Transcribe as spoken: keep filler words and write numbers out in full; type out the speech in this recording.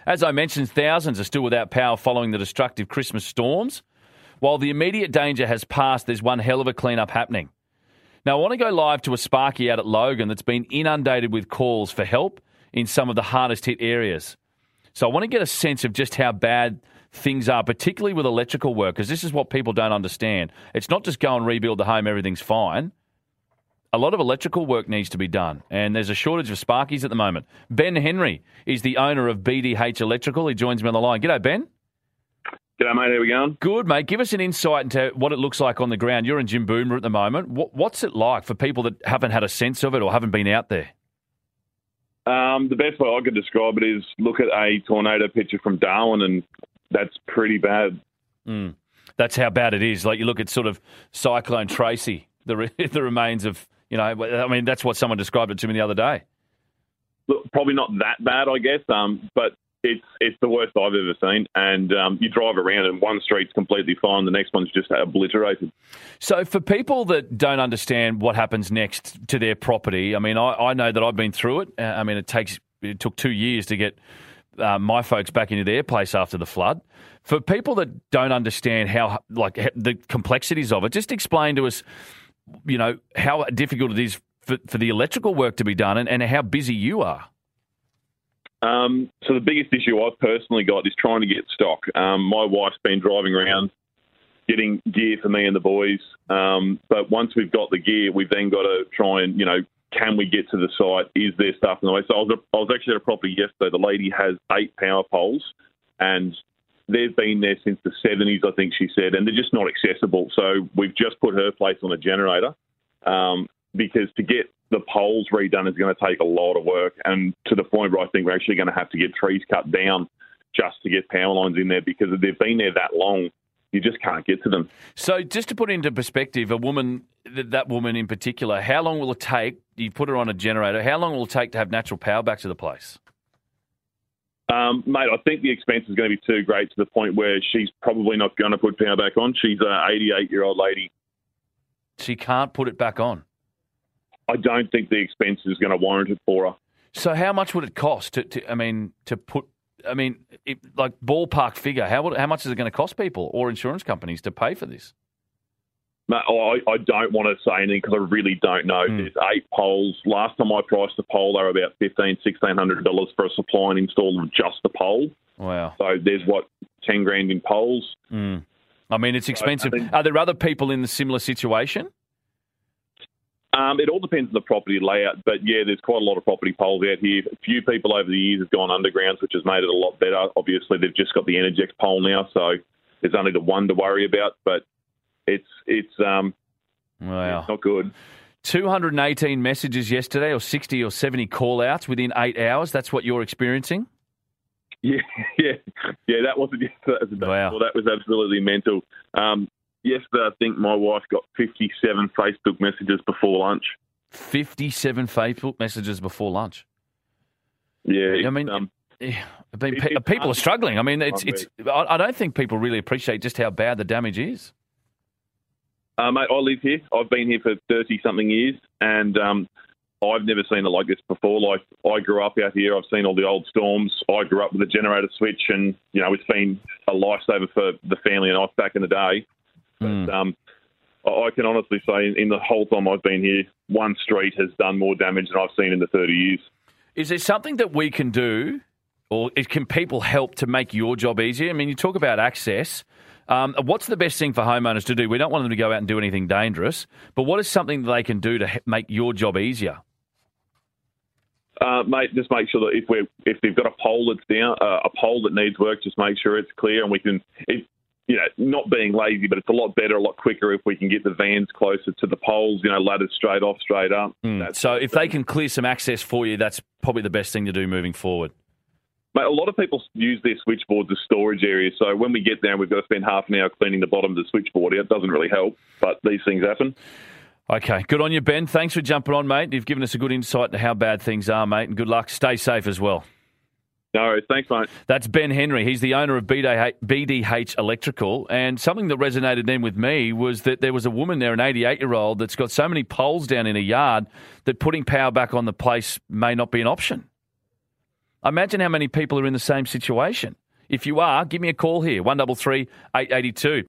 As I mentioned, thousands are still without power following the destructive Christmas storms. While the immediate danger has passed, there's one hell of a clean-up happening. Now, I want to go live to a Sparky out at Logan that's been inundated with calls for help in some of the hardest-hit areas. So I want to get a sense of just how bad things are, particularly with electrical work, because this is what people don't understand. It's not just go and rebuild the home, everything's fine. A lot of electrical work needs to be done, and there's a shortage of Sparkies at the moment. Ben Henry is the owner of B D H Electrical. He joins me on the line. G'day, Ben. G'day, mate. How we going? Good, mate. Give us an insight into what it looks like on the ground. You're in Jimboomba at the moment. What, what's it like for people that haven't had a sense of it or haven't been out there? Um, the best way I could describe it is look at a tornado picture from Darwin, and that's pretty bad. Mm. That's how bad it is. Like you look at sort of Cyclone Tracy, the re- the remains of, you know, I mean, that's what someone described it to me the other day. Look, probably not that bad, I guess, um, but it's it's the worst I've ever seen. And um, you drive around and one street's completely fine, the next one's just obliterated. So for people that don't understand what happens next to their property, I mean, I, I know that I've been through it. Uh, I mean, it takes it took two years to get uh, my folks back into their place after the flood. For people that don't understand how, like, the complexities of it, just explain to us, you know, how difficult it is for, for the electrical work to be done and, and how busy you are. Um, so the biggest issue I've personally got is trying to get stock. Um, my wife's been driving around getting gear for me and the boys. Um, but once we've got the gear, we've then got to try and, you know, can we get to the site? Is there stuff in the way? So I was, I was actually at a property yesterday. The lady has eight power poles and they've been there since the seventies, I think she said, and they're just not accessible. So we've just put her place on a generator um, because to get the poles redone is going to take a lot of work, and to the point where I think we're actually going to have to get trees cut down just to get power lines in there because if they've been there that long, you just can't get to them. So just to put it into perspective, a woman, that woman in particular, how long will it take, you put her on a generator, how long will it take to have natural power back to the place? Um, mate, I think the expense is going to be too great to the point where she's probably not going to put power back on. She's an eighty-eight-year-old lady. She can't put it back on? I don't think the expense is going to warrant it for her. So how much would it cost to, to I mean, to put, I mean, it, like ballpark figure, how would, how much is it going to cost people or insurance companies to pay for this? Mate, I, I don't want to say anything because I really don't know. Mm. There's eight poles. Last time I priced a pole, they were about fifteen hundred dollars, sixteen hundred dollars for a supply and install of just the pole. Wow. So there's, what, ten grand in poles. Mm. I mean, it's expensive. So think, Are there other people in the similar situation? Um, it all depends on the property layout, but yeah, there's quite a lot of property poles out here. A few people over the years have gone underground, which has made it a lot better. Obviously, they've just got the Energex pole now, so there's only the one to worry about, but it's it's um wow. It's not good. two hundred eighteen messages yesterday, or sixty or seventy call-outs within eight hours. That's what you're experiencing? Yeah, yeah, yeah. That wasn't yesterday. Wow. Well, that was absolutely mental. Um, Yesterday, I think my wife got fifty-seven Facebook messages before lunch. fifty-seven Facebook messages before lunch? Yeah. I mean, um, I mean it, people are struggling. I mean, it's it's. I don't think people really appreciate just how bad the damage is. Uh, mate, I live here. I've been here for thirty-something years, and um, I've never seen it like this before. Like, I grew up out here. I've seen all the old storms. I grew up with a generator switch, and, you know, it's been a lifesaver for the family and I back in the day. But mm. um, I can honestly say in the whole time I've been here, one street has done more damage than I've seen in the thirty years. Is there something that we can do, or can people help to make your job easier? I mean, you talk about access. Um, what's the best thing for homeowners to do? We don't want them to go out and do anything dangerous, but what is something that they can do to make your job easier? Uh, mate, just make sure that if we if they've got a pole that's down, uh, a pole that needs work, just make sure it's clear, and we can. If, you know, not being lazy, but it's a lot better, a lot quicker if we can get the vans closer to the poles, you know, ladders straight off, straight up. Mm. So if they can clear some access for you, that's probably the best thing to do moving forward. Mate, a lot of people use their switchboards as storage areas. So when we get there, we've got to spend half an hour cleaning the bottom of the switchboard out. It doesn't really help, but these things happen. Okay, good on you, Ben. Thanks for jumping on, mate. You've given us a good insight into how bad things are, mate, and good luck. Stay safe as well. No worries. Thanks, mate. That's Ben Henry. He's the owner of B D H Electrical. And something that resonated then with me was that there was a woman there, an eighty-eight-year-old, that's got so many poles down in her yard that putting power back on the place may not be an option. Imagine how many people are in the same situation. If you are, give me a call here, one three three, eight eight two.